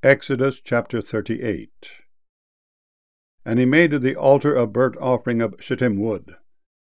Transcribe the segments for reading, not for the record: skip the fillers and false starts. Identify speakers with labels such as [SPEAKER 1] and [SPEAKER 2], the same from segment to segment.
[SPEAKER 1] Exodus chapter 38. And he made the altar of burnt offering of shittim wood.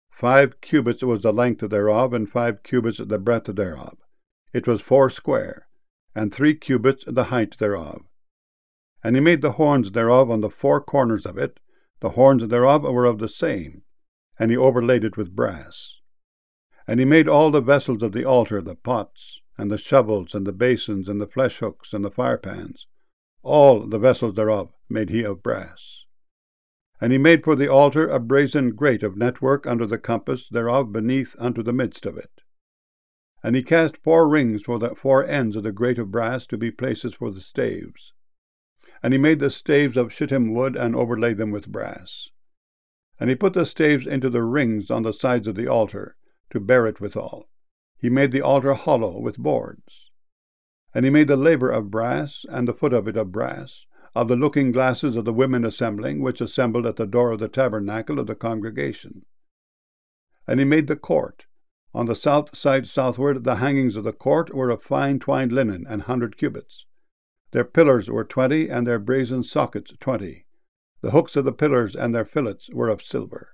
[SPEAKER 1] 5 cubits was the length thereof, and 5 cubits the breadth thereof. It was 4 square, and 3 cubits the height thereof. And he made the horns thereof on the 4 corners of it. The horns thereof were of the same, and he overlaid it with brass. And he made all the vessels of the altar, the pots, and the shovels, and the basins, and the flesh hooks, and the firepans. All the vessels thereof made he of brass. And he made for the altar a brazen grate of network under the compass thereof beneath unto the midst of it. And he cast 4 rings for the 4 ends of the grate of brass to be places for the staves. And he made the staves of shittim wood, and overlaid them with brass. And he put the staves into the rings on the sides of the altar, to bear it withal. He made the altar hollow with boards. And he made the laver of brass, and the foot of it of brass, of the looking glasses of the women assembling, which assembled at the door of the tabernacle of the congregation. And he made the court. On the south side southward, the hangings of the court were of fine twined linen, 100 cubits. Their pillars were 20, and their brazen sockets 20. The hooks of the pillars and their fillets were of silver.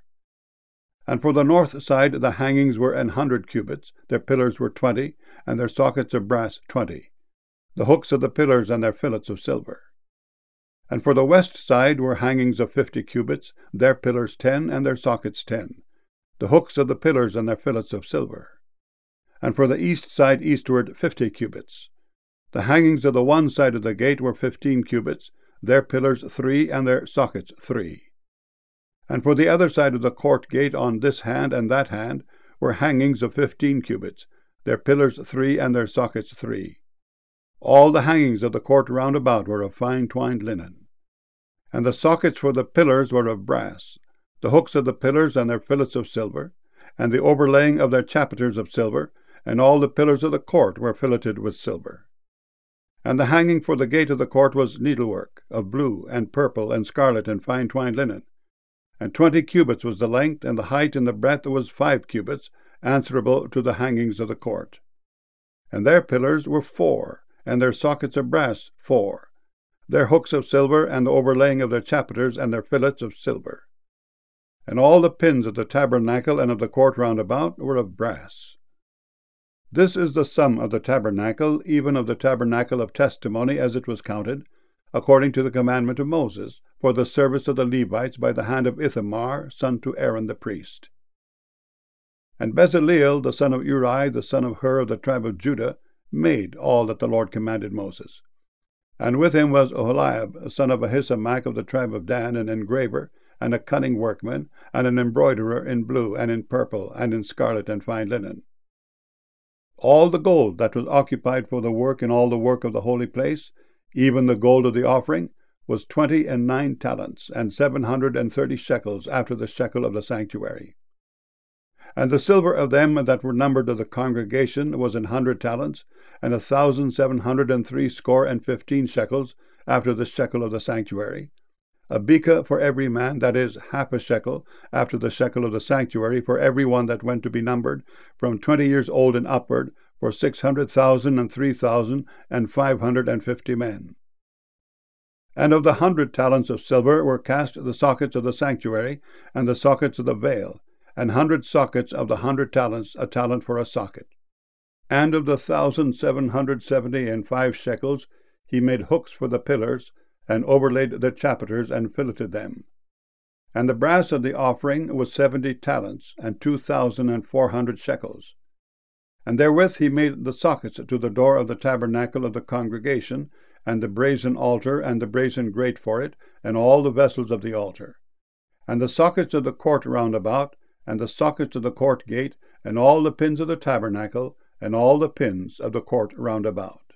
[SPEAKER 1] And for the north side the hangings were 100 cubits. Their pillars were 20, and their sockets of brass 20. The hooks of the pillars and their fillets of silver. And for the west side were hangings of 50 cubits, their pillars 10, and their sockets 10. The hooks of the pillars and their fillets of silver. And for the east side eastward 50 cubits. The hangings of the one side of the gate were 15 cubits, their pillars 3, and their sockets 3. And for the other side of the court gate on this hand and that hand were hangings of 15 cubits, their pillars 3, and their sockets 3. All the hangings of the court round about were of fine twined linen. And the sockets for the pillars were of brass, the hooks of the pillars and their fillets of silver, and the overlaying of their chapiters of silver, and all the pillars of the court were filleted with silver. And the hanging for the gate of the court was needlework, of blue, and purple, and scarlet, and fine twined linen. And 20 cubits was the length, and the height and the breadth was 5 cubits, answerable to the hangings of the court. And their pillars were 4, and their sockets of brass 4, their hooks of silver, and the overlaying of their chapiters and their fillets of silver. And all the pins of the tabernacle and of the court round about were of brass. This is the sum of the tabernacle, even of the tabernacle of testimony as it was counted, according to the commandment of Moses, for the service of the Levites by the hand of Ithamar, son to Aaron the priest. And Bezaleel, the son of Uri, the son of Hur of the tribe of Judah, made all that the Lord commanded Moses. And with him was Oholiab, son of Ahisamach of the tribe of Dan, an engraver, and a cunning workman, and an embroiderer in blue, and in purple, and in scarlet, and fine linen. All the gold that was occupied for the work in all the work of the holy place, even the gold of the offering, was 29 talents, and 730 shekels after the shekel of the sanctuary. And the silver of them that were numbered of the congregation was 100 talents, and 1,703 shekels after the shekel of the sanctuary. A beka for every man, that is, half a shekel, after the shekel of the sanctuary, for every one that went to be numbered, from 20 years old and upward, for 600,000 and 3,550 men. And of the 100 talents of silver were cast the sockets of the sanctuary, and the sockets of the veil, and 100 sockets of the 100 talents, a talent for a socket. And of the 1,775 shekels he made hooks for the pillars, and overlaid the chapiters, and filleted them. And the brass of the offering was 70 talents, and 2,400 shekels. And therewith he made the sockets to the door of the tabernacle of the congregation, and the brazen altar, and the brazen grate for it, and all the vessels of the altar. And the sockets of the court round about, and the sockets of the court gate, and all the pins of the tabernacle, and all the pins of the court round about.